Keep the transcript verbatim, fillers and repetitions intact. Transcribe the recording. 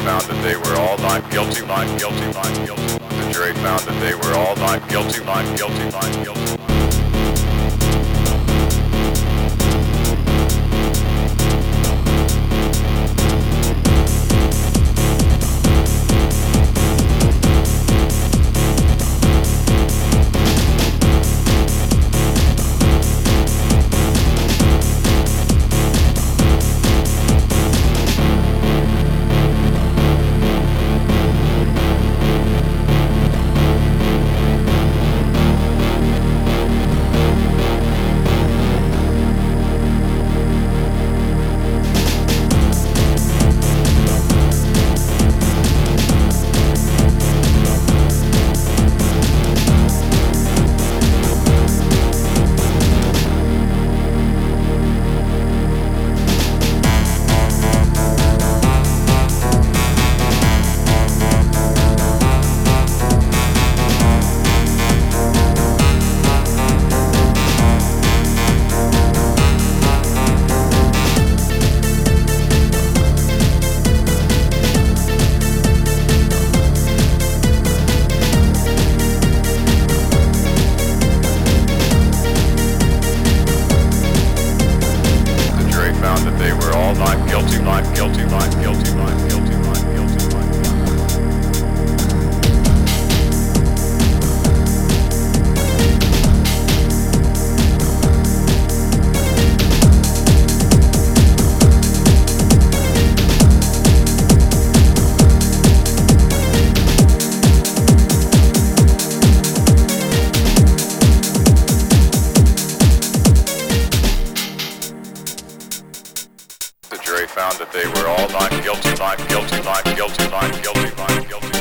found that they were all not guilty, not guilty, not guilty. The jury found that they were all not guilty, not guilty, not guilty. Not guilty, not guilty, not guilty, not guilty, not guilty, not guilty. The jury found that they were all not guilty, not guilty, not guilty, not guilty, not guilty.